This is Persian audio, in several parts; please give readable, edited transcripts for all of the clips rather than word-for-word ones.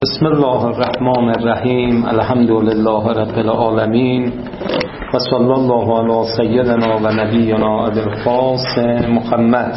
بسم الله الرحمن الرحیم. الحمد لله رب العالمین و صلی الله علی سیدنا و نبینا ابی القاسم محمد.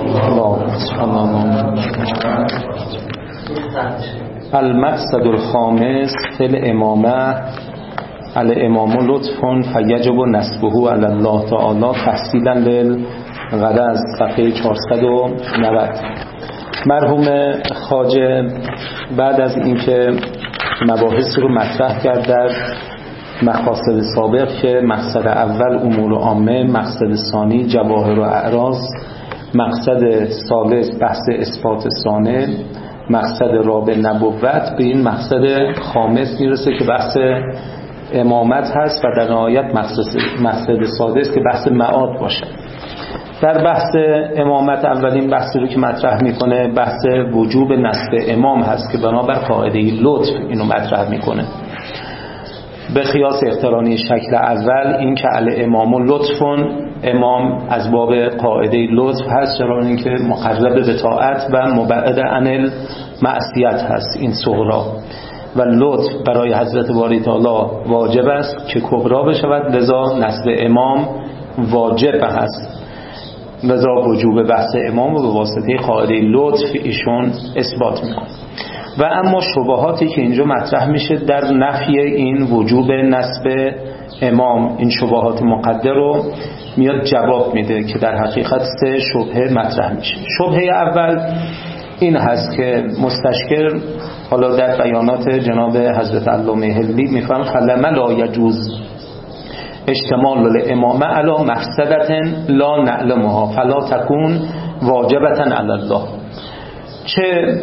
المقصد الخامس فی الامامه الامام لطف فیجب نسبه علی الله تعالی تحصیلا للغرض. صفحه 490. مرحوم خواجه بعد از اینکه مباحث رو مطرح کرد در مقاصد سابق که مقصد اول امور عامه، مقصد ثانی جواهر و اعراض، مقصد ثالث بحث اثبات ثانی، مقصد رابع نبوت، به این مقصد خامس میرسه که بحث امامت هست و در نهایت مقصد سادس که بحث معاد باشه. در بحث امامت اولین بحثی رو که مطرح میکنه بحث وجوب نصب امام هست که بنابر قاعده لطف اینو مطرح میکنه. به قیاس اقترانی شکل اول این که الامام لطفون، امام از باب قاعده لطف هست، چرا اینکه مقرب به طاعت و مبعد عن المعصیت هست این صغرا، و لطف برای حضرت باری تعالی واجب است که کبرا بشود، لذا نصب امام واجب هست. لذا وجوب بحث امام و به واسطه قاعده لطف ایشون اثبات میکنه. و اما شبهاتی که اینجا مطرح میشه در نفی این وجوب نصب امام، این شبهات مقدر رو میاد جواب میده که در حقیقت سه شبهه مطرح میشه. شبهه اول این هست که مستشکر حالا در بیانات جناب حضرت علامه حلبی میفهم فلما لا یجوز اشتمال الامامه علی مفسدة لا نعلمها فلا تكون واجبة علی الله. چه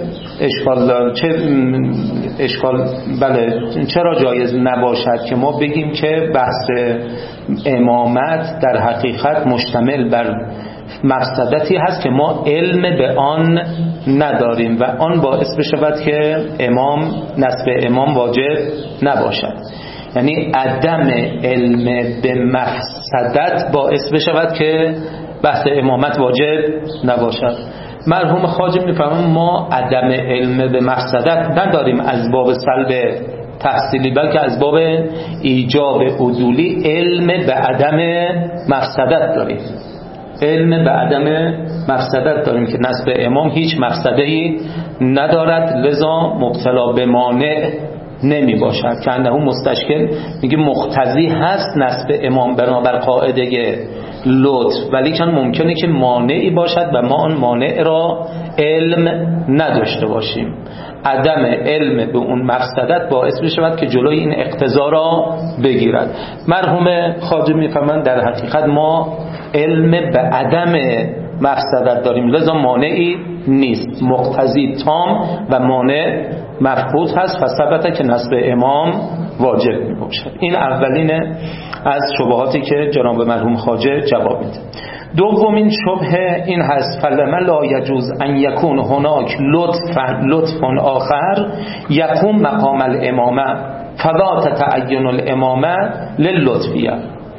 اشکال بله، چرا جایز نباشد که ما بگیم که بحث امامت در حقیقت مشتمل بر مفسدتی هست که ما علم به آن نداریم و آن باعث بشود که نصب امام واجب نباشد. یعنی عدم علم به مفسدت باعث بشود که بحث امامت واجب نباشد. مرحوم خواجه میفهمم ما عدم علم به مفسدت نداریم از باب سلب تحصیلی، بلکه از باب ایجاب عدولی علم به عدم مفسدت داریم. علم به عدم مفسدت داریم که نصب امام هیچ مفسده‌ای ندارد، لذا مبتلا به مانع نمی باشد. که انه مستشکل میگه مقتضی هست نصب امام بنابر قاعده لطف، ولی چون ممکنه که مانعی باشد و ما آن مانع را علم نداشته باشیم. عدم علم به اون مفسدت باعث بشود که جلوی این اقتضا را بگیرد. مرحوم خواجه میفهمند در حقیقت ما علم به عدم مفسدت داریم، لذا مانعی نیست، مقتضی تام و مانع مفقود هست و ثبت که نصب امام واجب می باشد. این اولین از شبهاتی که جناب مرحوم خواجه جواب میده. دومین شبهه این هست فلما لا یجوز ان یکون هناک لطف آخر یقوم مقام الامامه فلا تتعین الامامه للطفیه.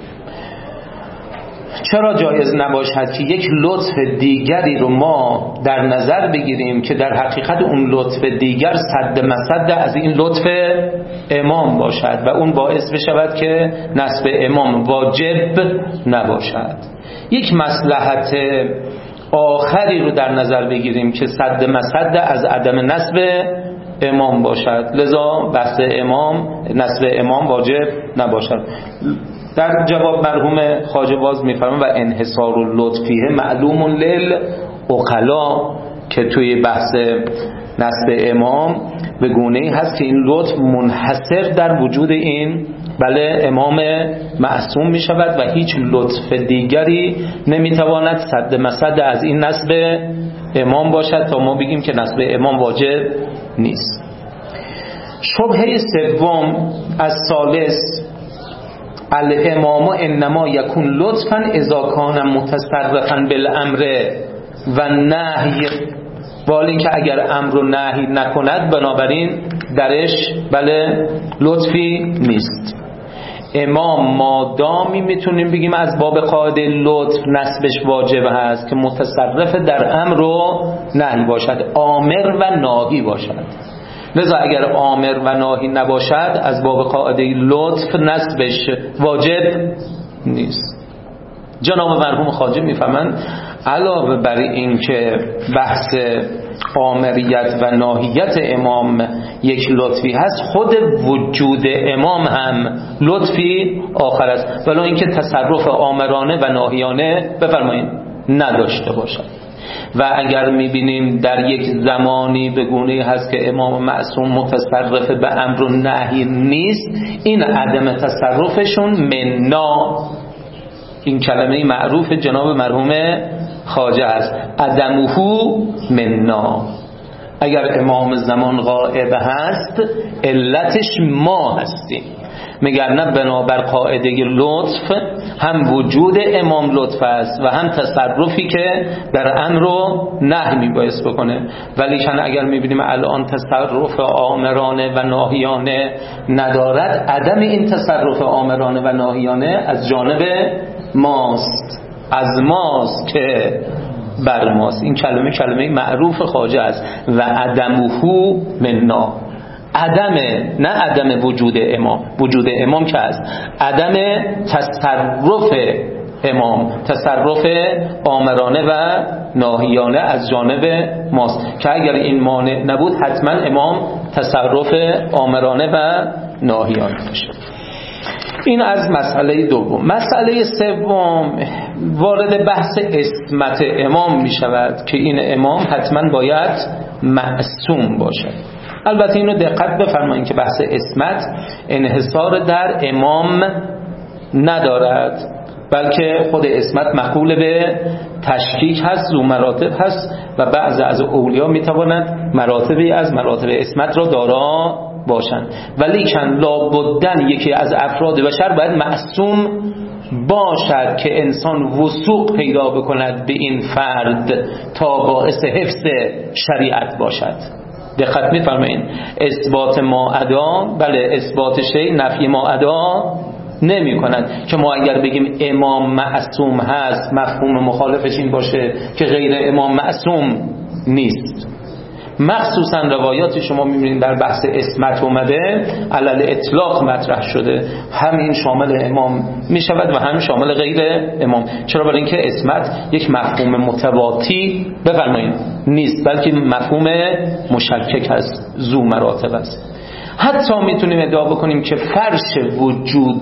چرا جایز نباشد که یک لطف دیگری رو ما در نظر بگیریم که در حقیقت اون لطف دیگر صد مسد از این لطف امام باشد و اون باعث بشود که نصب امام واجب نباشد. یک مصلحت آخری رو در نظر بگیریم که صد مسد از عدم نصب امام باشد، لذا بحث نصب امام واجب نباشد. در جواب مرحوم خواجه باز میفرمایند و انحصار اللطفیه معلوم للعقلا که توی بحث نصب امام به گونه‌ای هست که این لطف منحصر در وجود این امام معصوم می شود و هیچ لطف دیگری نمیتواند صد مسد از این نصب امام باشد تا ما بگیم که نصب امام واجب نیست. شبهه سوم از ثالث الامام انما یکون لطفا اذا کان متصرفا بالامر و نهی، ولی که اگر امر و نهی نکند بنابراین درش لطفی نیست. امام مادامی میتونیم بگیم از باب قاعده لطف نصبش واجب هست که متصرف در امر و نهی باشد، آمر و ناهی باشد. لذا اگر آمر و ناهی نباشد از باب قاعده لطف نسبش واجب نیست. جناب مرحوم خواجه میفهمند علاوه بر این که بحث آمریت و ناهیت امام یک لطفی هست، خود وجود امام هم لطفی آخر است، ولی اینکه تصرف آمرانه و ناهیانه بفرمایید نداشته باشد. و اگر میبینیم در یک زمانی به گونه‌ای هست که امام معصوم متصرف به امر و نهی نیست، این عدم تصرفشون منا، این کلمه معروف جناب مرحوم خواجه است، عدمه منا. اگر امام زمان غائب هست علتش ما هستیم، مگر نه بنابر قاعده لطف هم وجود امام لطف است و هم تصرفی که در امر و نهی میبایست بکنه. ولی چون اگر میبینیم الان تصرف آمرانه و ناهیانه ندارد، عدم این تصرف آمرانه و ناهیانه از جانب ماست، از ماست که بر ماست. این کلمه معروف خواجه است و عدمه منا. نه عدم وجود امام، وجود امام که است، عدم تصرف امام، تصرف آمرانه و ناهیانه از جانب ماست که اگر این مانع نبود حتما امام تصرف آمرانه و ناهیانه باشه. این از مسئله دوم. مسئله سوم وارد بحث عصمت امام می شود که این امام حتما باید معصوم باشد. البته اینو دقت بفرمایید که بحث عصمت انحصار در امام ندارد، بلکه خود عصمت مقول به تشکیک هست، ذو مراتب هست و بعضی از اولیاء می توانند مراتبی از مراتب عصمت را دارا باشند، ولی کن لابدن یکی از افراد بشر باید معصوم باشد که انسان وثوق پیدا بکند به این فرد تا باعث حفظ شریعت باشد. دقت می‌فرمایید، اثبات ما ادا، بله اثبات شی نفی ما ادا نمی کند که ما اگر بگیم امام معصوم هست مفهوم مخالفش این باشه که غیر امام معصوم نیست. مخصوصا روایات شما می‌بینید در بحث عصمت اومده علل اطلاق مطرح شده، هم این شامل امام میشود و هم شامل غیر امام. چرا؟ برای اینکه عصمت یک مفهوم متواتی بفرمایید نیست، بلکه مفهوم مشکک است، ذو مراتب است. حتی میتونیم ادعا بکنیم که فرش وجود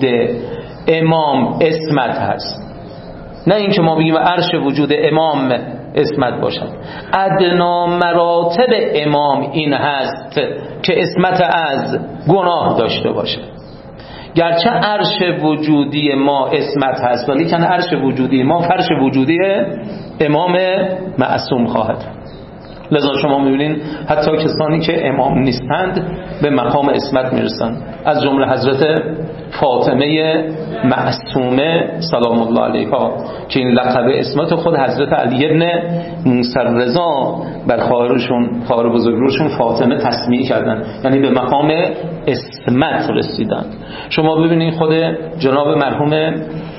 امام عصمت هست، نه اینکه ما بگیم عرش وجود امام عصمت باشد. ادنا مراتب امام این هست که عصمت از گناه داشته باشه. گرچه عرش وجودی ما عصمت هست، ولی که عرش وجودی ما فرش وجودی امام معصوم خواهد. لذا شما میبینین حتی کسانی که امام نیستند به مقام عصمت میرسند، از جمله حضرت فاطمه معصومه سلام الله علیها که این لقب عصمت خود حضرت علی ابن موسی رضا بر خواهر بزرگروشون فاطمه تسمیه کردن، یعنی به مقام عصمت رسیدن. شما ببینید خود جناب مرحوم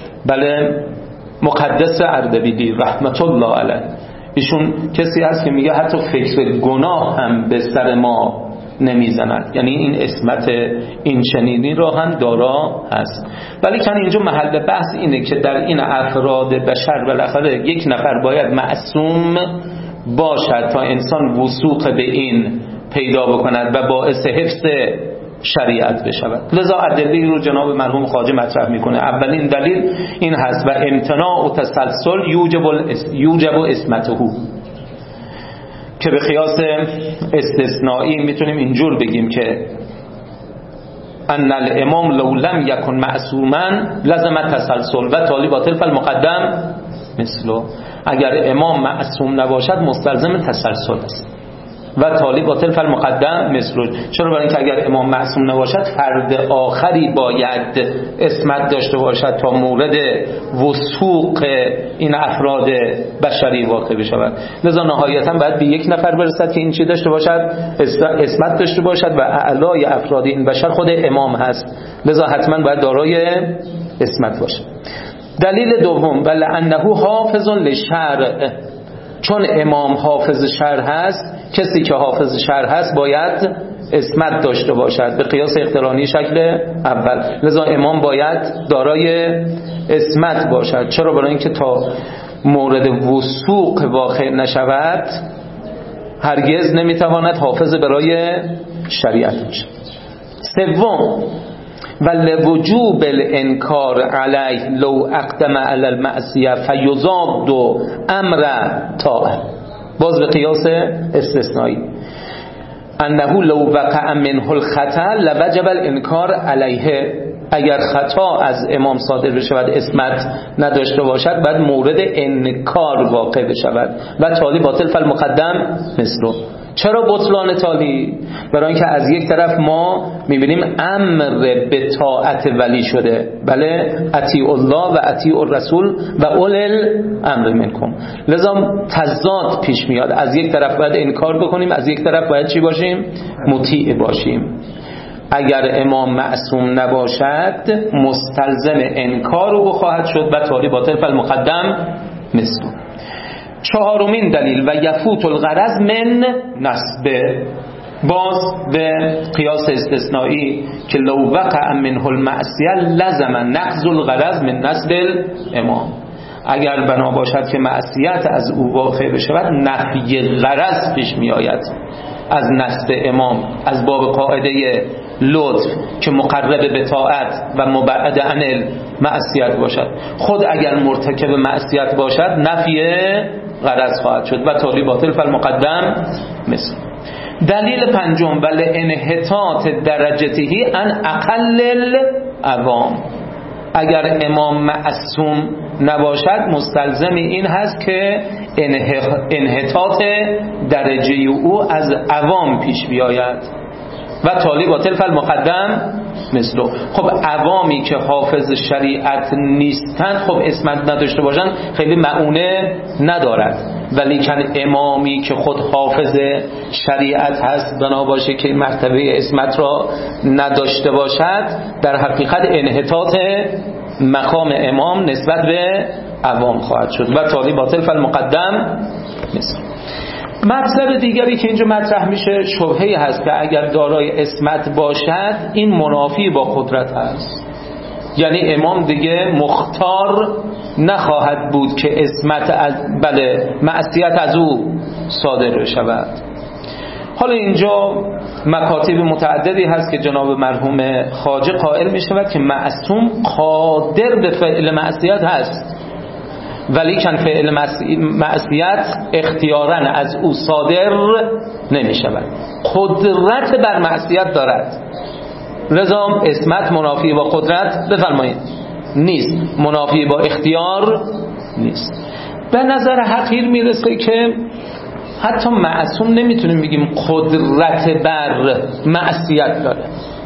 بله مقدس اردبیلی رحمت الله علیه، ایشون کسی هست که میگه حتی فکر گناه هم به سر ما نمیزند، یعنی این عصمت این چنینی را هم دارا هست. ولی که اینجا محل بحث اینه که در این افراد بشر بالاخره یک نفر باید معصوم باشد تا انسان وثوق به این پیدا بکند و باعث حفظ شریعت بشود. لذا ادله رو جناب مرحوم خواجه مطرح میکنه. اولین دلیل این هست و امتناع و تسلسل یوجب عصمته، که به قیاس استثنایی میتونیم اینجور بگیم که ان الامام لو لم یکن معصوما لزم تسلسل و تالی باطل فالمقدم مثله. اگر امام معصوم نباشد مستلزم تسلسل است و تالی باطل فالمقدم مثله. چرا؟ برای اینکه اگر امام معصوم نباشد فرد آخری باید عصمت داشته باشد تا مورد وثوق این افراد بشری واقع بشود. لذا نهایتا باید به یک نفر برسد که این چی داشته باشد، عصمت داشته باشد و اعلای افراد این بشر خود امام هست، لذا حتما باید دارای عصمت باشد. دلیل دوم ولعنه حافظ للشرع، چون امام حافظ شرع هست، کسی که حافظ شرع هست باید عصمت داشته باشد به قیاس اقترانی شکل اول. لذا امام باید دارای عصمت باشد. چرا؟ برای اینکه تا مورد وثوق واقع نشود هرگز نمیتواند حافظ برای شریعت باشد. سوم، ولوجوب الانکار علیه لو اقدم علی المعصیه فیضاد امر طاعه، باز به قیاس استثنایی، انه لو وقع منه الخطا لوجب الانکار علیه، اگر خطا از امام صادر بشود عصمت نداشته باشد بعد مورد انکار واقع بشود و تالی باطل فالمقدم مثله. چرا بطلان تالی؟ برای اینکه از یک طرف ما میبینیم امر به طاعت ولی شده، بله اطیعوا الله و اطیعوا الرسول و اولی الامر منکم، لذا تضاد پیش میاد. از یک طرف باید انکار بکنیم، از یک طرف باید چی باشیم؟ مطیع باشیم. اگر امام معصوم نباشد مستلزم انکار او خواهد شد و تالی باطل فالمقدم مثله. چهارمین دلیل، و یفوت الغرض من نسبه، باز به قیاس استثنایی که لو وقع منه المعصیه لزم نقض الغرض من نسب الامام، اگر بنا باشد که معصیت از او واقع بشود نفی غرض پیش می آید از نسب امام، از باب قاعده لطف که مقرب به طاعت و مبعد عن المعصیت باشد. خود اگر مرتکب معصیت باشد نفی غرض خواهد شد و تالی باطل فالمقدم مثل. دلیل پنجم، بل انحطاط درجته ان اقل العوام، اگر امام معصوم نباشد مستلزم این هست که انحطاط درجه او از عوام پیش بیاید و تالی باطل فالمقدم مثله. خب عوامی که حافظ شریعت نیستند خب عصمت نداشته باشند خیلی معونه ندارد، ولی کن امامی که خود حافظ شریعت هست بنا باشه که مرتبه عصمت را نداشته باشد در حقیقت انحطاط مقام امام نسبت به عوام خواهد شد و تالی باطل فالمقدم مثل. مطلب دیگری که اینجا مطرح میشه شبهه‌ای هست که اگر دارای عصمت باشد این منافی با قدرت هست، یعنی امام دیگه مختار نخواهد بود که عصمت از معصیت از او صادر شود. حالا اینجا مکاتب متعددی هست که جناب مرحوم خواجه قائل میشود که معصوم قادر به فعل معصیت هست، ولی کن فعل معصیت اختیاراً از او صادر نمی شود، قدرت بر معصیت دارد. لذا عصمت منافی با قدرت بفرمایید نیست، منافی با اختیار نیست. به نظر حقیر میرسه که حتی معصوم نمیتونیم بگیم قدرت بر معصیت داره.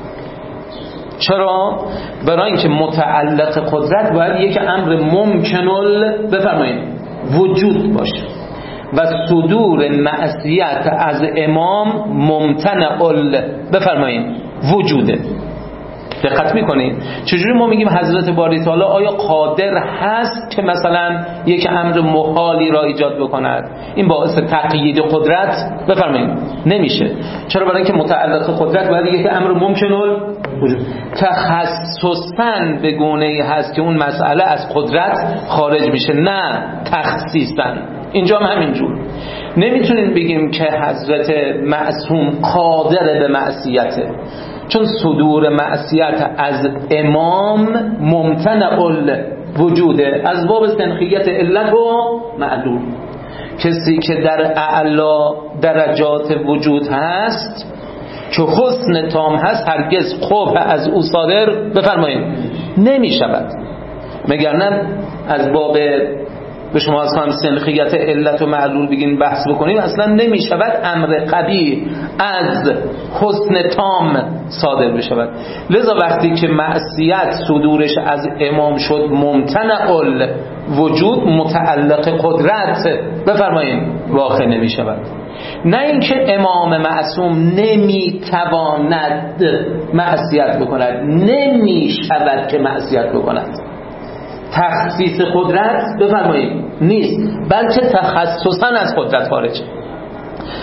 چرا؟ برای اینکه متعلق قدرت باید یک امر ممکنل بفرمایید وجود باشه و صدور معصیت از امام ممتنع بفرمایید وجوده. دقت میکنید چجوری ما میگیم حضرت باری تعالی آیا قادر هست که مثلا یک امر محالی را ایجاد بکند؟ این باعث تقیید قدرت بفرمایید نمیشه. چرا؟ برای اینکه متعلق قدرت باید یک امر ممکنل وجود. تخصصاً به گونه‌ای هست که اون مسئله از قدرت خارج میشه، نه تخصیصاً. اینجا هم همینجور نمیتونیم بگیم که حضرت معصوم قادر به معصیته، چون صدور معصیت از امام ممتنع وجوده از باب سنخیت علت و معلول. کسی که در اعلا درجات وجود هست که حسن تام هست هرگز قبح از او صادر بفرمایید نمی شود، مگر نه از باب به شما از سنخیت علت و معلول بگین بحث بکنیم اصلا نمی شود امر قبیح از حسن تام صادر بشود. لذا وقتی که معصیت صدورش از امام شد ممتنع وجود متعلق قدرت بفرمایید واقع نمی شود. نه اینکه امام معصوم نمی تواند معصیت بکند، نمی شود که معصیت بکند، تخصیص قدرت بفرمایید نیست، بلکه تخصصاً از قدرت خارجه.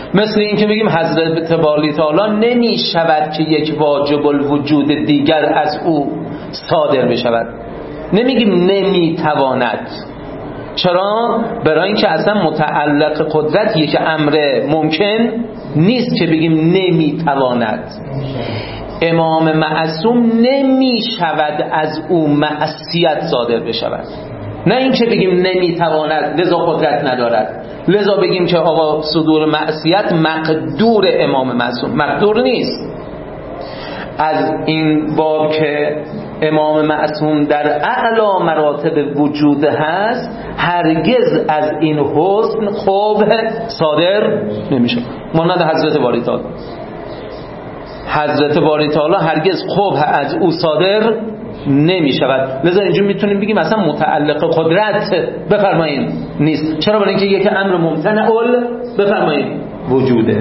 مثل این که بگیم حضرت باری تعالی نمی شود که یک واجب الوجود دیگر از او صادر بشود. نمیگیم نمی تواند. چرا؟ برای اینکه اصلا متعلق قدرت یک امر ممکن نیست که بگیم نمی تواند. امام معصوم نمی شود از او معصیت صادر بشود، نه اینکه بگیم نمی تواند لذا قدرت ندارد، لذا بگیم که آقا صدور معصیت مقدور امام معصوم. مقدور نیست. از این باب که امام معصوم در اعلی مراتب وجود هست، هرگز از این حسن قبح صادر نمیشه. مانند حضرت باری تعالی، حضرت باری تعالی هرگز قبح از او صادر نمی شود. لذا اینجا میتونیم بگیم اصلا متعلق قدرت بفرمایید نیست. چرا؟ برای اینکه یک امر ممتنع بفرمایید وجوده.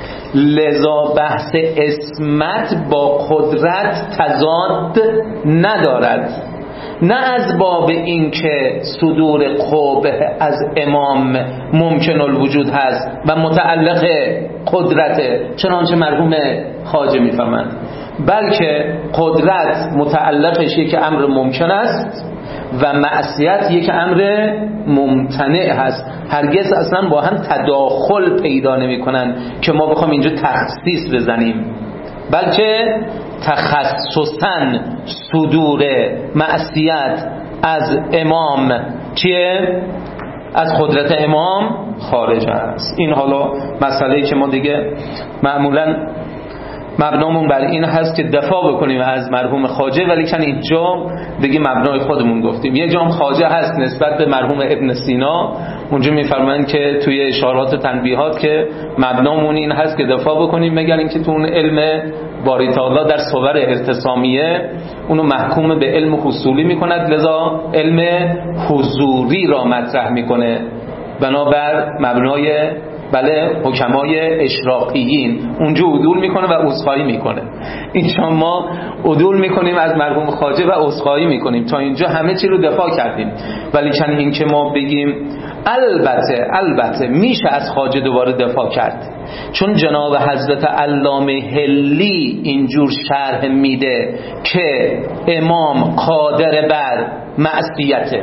لذا بحث اسمت با قدرت تضاد ندارد، نه از باب این که صدور قبح از امام ممکن الوجود هست و متعلق قدرته چنانچه مرحوم خواجه میفهمند، بلکه قدرت متعلقش یک امر ممکن است و معصیت یک امر ممتنع هست. هرگز اصلا با هم تداخل پیدا نمی کنن که ما بخوام اینجا تخصیص بزنیم، بلکه تخصصاً صدور معصیت از امام چیه؟ از قدرت امام خارج است. این حالا مسئله‌ای که ما دیگه معمولاً مبنامون بر این هست که دفاع بکنیم از مرحوم خواجه، ولی کن اینجا بگیم مبنای خودمون گفتیم. یه جام خواجه هست نسبت به مرحوم ابن سینا، اونجا میفرمایند که توی اشارات و تنبیهات که مبنامون این هست که دفاع بکنیم، مگر اینکه تو اون علم باری تعالی در صور ارتسامیه اونو محکوم به علم حصولی میکند، لذا علم حضوری را مطرح میکنه بنابر مبنای حکمای اشراقیین. اونجا عدول میکنه و عذرخواهی میکنه. اینجا ما عدول میکنیم از مرحوم خواجه و عذرخواهی میکنیم. تا اینجا همه چی رو دفاع کردیم، ولی چند این که ما بگیم البته میشه از خواجه دوباره دفاع کرد، چون جناب حضرت علامه هلی اینجور شرح میده که امام قادر بر معصیته.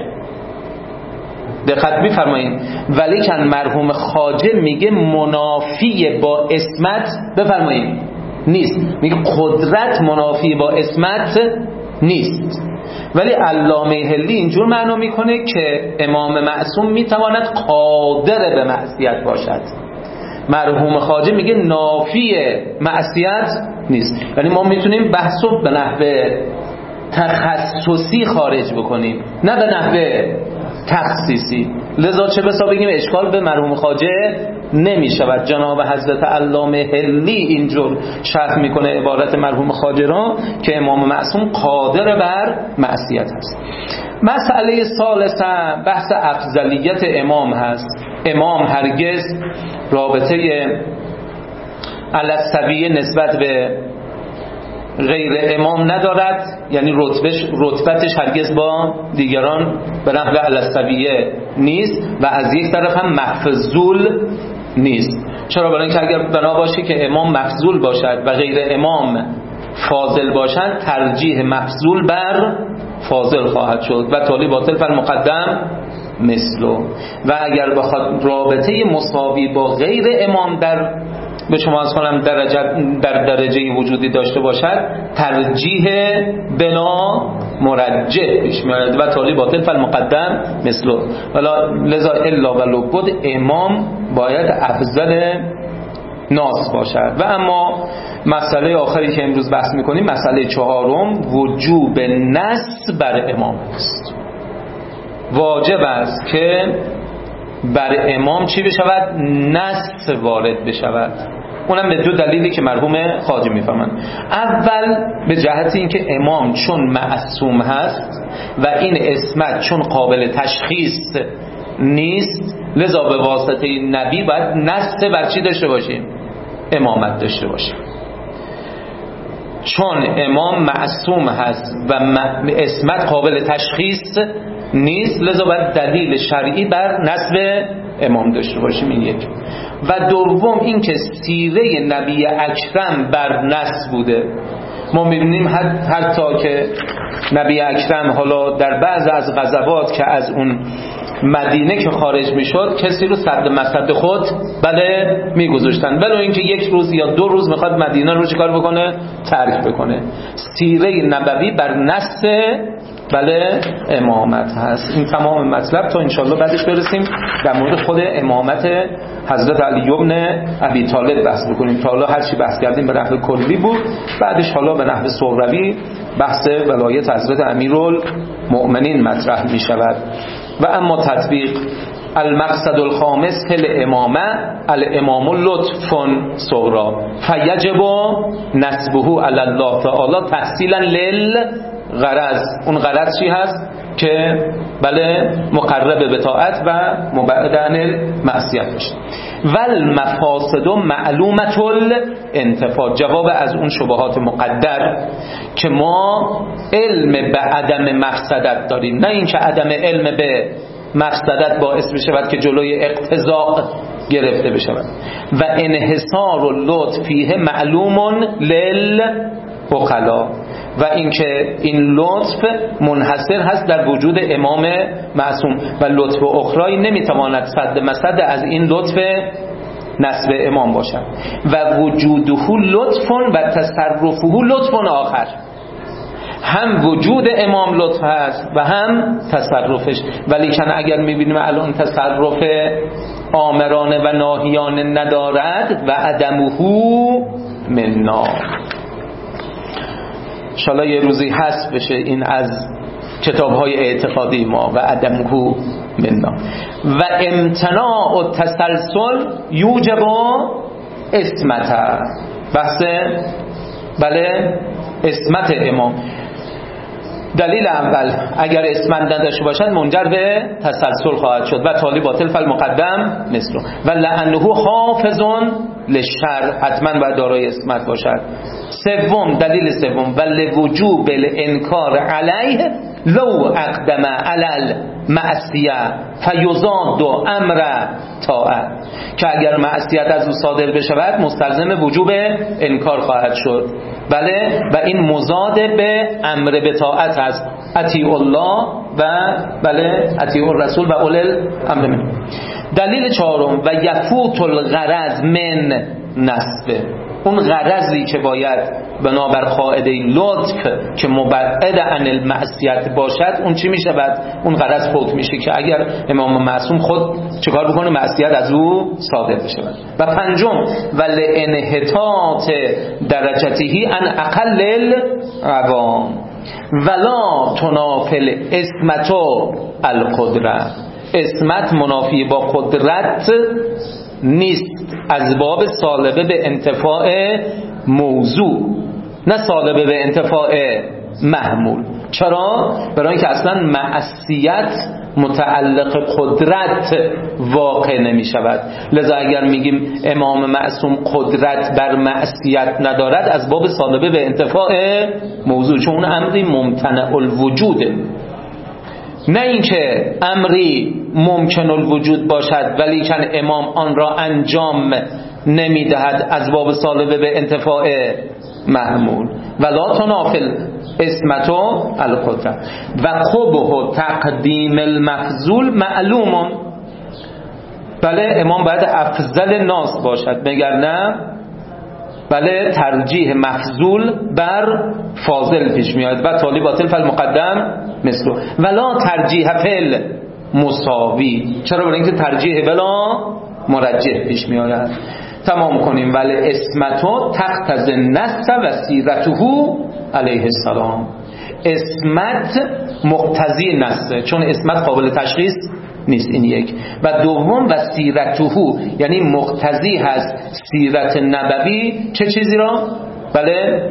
دقت بفرمایید. ولی کن مرحوم خواجه میگه منافی با اسمت بفرمایید نیست، میگه قدرت منافی با اسمت نیست. ولی علامه هلی اینجور معنا میکنه که امام معصوم میتواند قادر به معصیت باشد. مرحوم خواجه میگه نافی معصیت نیست. یعنی ما میتونیم بحثو به نحوه تخصصی خارج بکنیم، نه به نحوه تخصیصی. لذا چه بسا بگیم اشکال به مرحوم خواجه نمی شود. جناب حضرت علامه هلی اینجور شرح میکنه عبارت مرحوم خواجه را که امام معصوم قادر بر معصیت هست. مسئله ثالثه بحث افضلیت امام هست. امام هرگز رابطه علسویه نسبت به غیر امام ندارد، یعنی رتبتش هرگز با دیگران به نحو علسویه نیست و از یک طرف هم مفضول نیست. چرا؟ برای اینکه اگر بنا باشه که امام مفضول باشد و غیر امام فاضل باشد، ترجیح مفضول بر فاضل خواهد شد و تالی باطل فالمقدم مثلو. و اگر بخواد رابطه مساوی با غیر امام به شما از کنم در درجه وجودی داشته باشد، ترجیح بلا مرجح پیش میاد و تالی باطل فالمقدم مثلو. لذا الا و لابد امام باید افضل ناس باشد. و اما مسئله آخری که امروز بحث میکنیم، مسئله چهارم، وجوب نص بر امام است. واجب است که بر امام چی بشود؟ نص وارد بشود. اونم به دو دلیلی که مرحوم خواجه میفهمند. اول به جهت اینکه امام چون معصوم هست و این اسمت چون قابل تشخیص نیست، لذا به واسطه نبی باید نص بر چی داشته باشیم؟ امامت داشته باشیم. چون امام معصوم هست و اسمت قابل تشخیص نیست، لذا باید دلیل شرعی بر نسب امام داشته باشیم. این یک. و دوم این که سیره نبی اکرم بر نسب بوده. ما می‌بینیم حتی که نبی اکرم حالا در بعض از غزوات که از اون مدینه که خارج میشد کسی رو سد مسد خود بله میگذاشتن، ولو اینکه یک روز یا 2 روز میخواد مدینه رو چیکار بکنه؟ ترک بکنه. سیره نبوی بر نسب بله امامت هست. این تمام مطلب تا انشالله بعدش برسیم در مورد خود امامت حضرت علی ابن ابی طالب بحث بکنیم. تا حالا هر چی بحث کردیم به نحو کلی بود، بعدش حالا به نحو صغروی بحث ولایت حضرت امیرالمؤمنین مطرح می شود. و اما تطبیق المقصد الخامس فی الامامه الامام لطف صغرا فیجب نسبه علی الله تعالی تحصیلا للغرض. اون غرض چی هست؟ که بله مقرب به طاعت و مبعد عن المعصیت باشه. والمفاسد معلومة الانتفاع، جواب از اون شبهات مقدر که ما علم به عدم مفسدت داریم، نه اینکه عدم علم به مفسدت باعث بشود که جلوی اقتضاء گرفته بشود. و انحصار اللطف فیه معلوم للعقلا، و اینکه این لطف منحصر هست در وجود امام معصوم و لطف اخرای نمیتواند سد مسد از این لطف نسب امام باشد. و وجوده لطف و تصرفه لطف آخر، هم وجود امام لطف هست و هم تصرفش. ولیکن اگر میبینیم الان تصرف آمرانه و ناهیانه ندارد و عدمه منا، انشاءالله یه روزی حذف بشه این از کتاب‌های اعتقادی ما، و عدمه منا. و امتناع التسلسل یوجب اسمت، بحث بله اسمت امام. دلیل اول اگر اسمت نداشته باشند منجر به تسلسل خواهد شد و تالی باطل فالمقدم مثل و لعنه حافظ للشر، حتما باید دارای اسمت باشد. سوم دلیل سوم ولوجوب الانکار علیه لو اقدم علی المعصیه فیزاد امر طاعه، که اگر معصیت از او صادر بشود مستلزم وجوب انکار خواهد شد. بله، و این مضاد به امر به طاعت است، اطیع الله و بله اطیع الرسول و اول الامر منکم. دلیل چهارم و یفوت الغرض من نسبه، اون غرضی که باید بنابر قاعده لطف که مبعد عن المعصیت باشد اون چی میشه؟ بعد اون غرض فوت میشه که اگر امام معصوم خود چیکار بکنه؟ معصیت از او صادر بشه. و پنجم ولانحطاط درجته عن اقل العوام ولا تنافل اسمت القدره، اسمت منافی با قدرت نیست، از باب سالبه به انتفاع موضوع، نه سالبه به انتفاع محمول. چرا؟ برای اینکه اصلا معصیت متعلق قدرت واقع نمی شود. لذا اگر میگیم امام معصوم قدرت بر معصیت ندارد از باب سالبه به انتفاع موضوع، چون اون امری ممتنع الوجوده، نه اینکه امری ممکن الوجود باشد ولی کن امام آن را انجام نمیدهد از باب سالبه به انتفاع محمول. ولا تنافل اسمتو القدره و قبح تقدیم المفضول معلوم. بله امام باید افضل ناس باشد، مگر نه بله ترجیح مفضول بر فاضل پیش میاد و تالی باطل فالمقدم مثل ولا ترجیح فل مساوی. چرا؟ برای اینکه ترجیح بلا مرجح پیش میاد. تمام کنیم. ولی اسمتو تقتضی النص و سیرته علیه السلام، اسمت مقتضی نص، چون اسمت قابل تشخیص نیست، این یک. و دوم و سیرته، یعنی مقتضی هست سیرت نبوی چه چیزی را؟ بله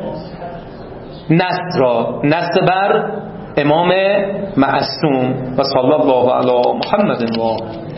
نص را، نص بر امام معصوم. و صلی الله علی محمد و